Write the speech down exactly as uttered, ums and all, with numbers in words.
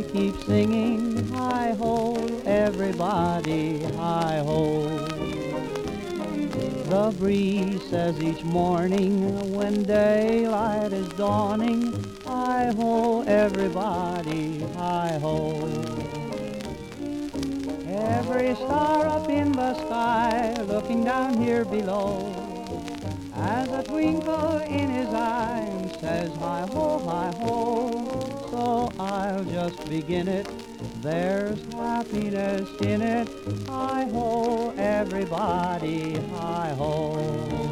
keep singing, hi-ho, everybody, hi-ho. The breeze says each morning when daylight is dawning, hi-ho, everybody, hi-ho. Every star up in the sky looking down here below has a twinkle in his eye and says hi-ho, hi-ho. So I'll just begin it, there's happiness in it, hi-ho, everybody, hi-ho.